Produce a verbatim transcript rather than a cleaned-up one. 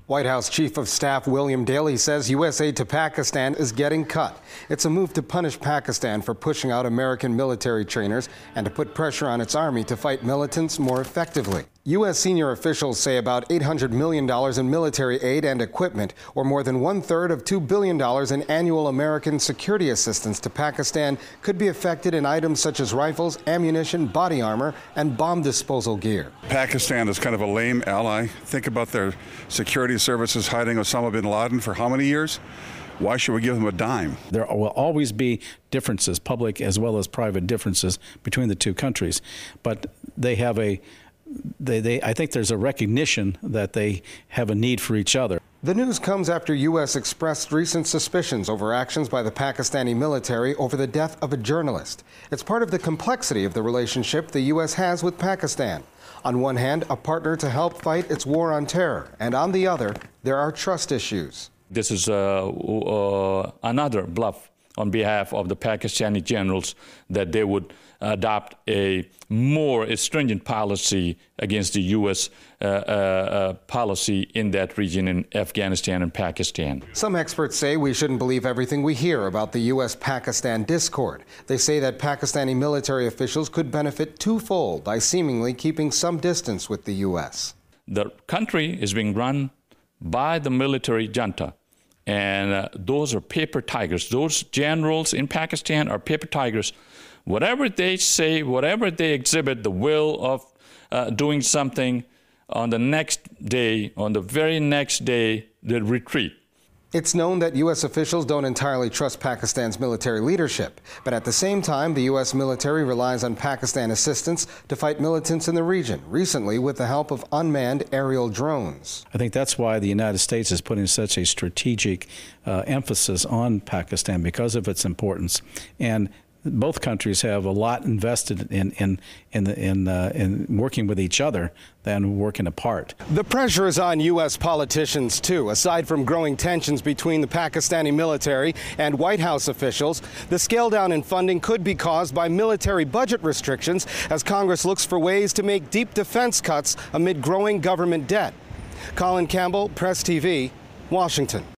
White House Chief of Staff William Daley says U S aid to Pakistan is getting cut. It's a move to punish Pakistan for pushing out American military trainers and to put pressure on its army to fight militants more effectively. U S senior officials say about eight hundred million dollars in military aid and equipment, or more than one-third of two billion dollars in annual American security assistance to Pakistan, could be affected in items such as rifles, ammunition, body armor, and bomb disposal gear. Pakistan is kind of a lame ally. Think about their security services hiding Osama bin Laden for how many years? Why should we give them a dime? There will always be differences, public as well as private differences between the two countries, but they have a They, they, I think there's a recognition that they have a need for each other. The news comes after U S expressed recent suspicions over actions by the Pakistani military over the death of a journalist. It's part of the complexity of the relationship the U S has with Pakistan. On one hand, a partner to help fight its war on terror, and on the other, there are trust issues. This is uh, uh, another bluff on behalf of the Pakistani generals that they would adopt a more stringent policy against the U S uh, uh, policy in that region in Afghanistan and Pakistan. Some experts say we shouldn't believe everything we hear about the U S Pakistan discord. They say that Pakistani military officials could benefit twofold by seemingly keeping some distance with the U S. The country is being run by the military junta. And uh, those are paper tigers. Those generals in Pakistan are paper tigers. Whatever they say, whatever they exhibit, the will of uh, doing something, on the next day, on the very next day, they retreat. It's known that U S officials don't entirely trust Pakistan's military leadership, but at the same time, the U S military relies on Pakistan assistance to fight militants in the region, recently with the help of unmanned aerial drones. I think that's why the United States is putting such a strategic uh, emphasis on Pakistan, because of its importance. And both countries have a lot invested in in in, the, in, uh, in working with each other than working apart. The pressure is on U S politicians, too. Aside from growing tensions between the Pakistani military and White House officials, the scale down in funding could be caused by military budget restrictions as Congress looks for ways to make deep defense cuts amid growing government debt. Colin Campbell, Press T V, Washington.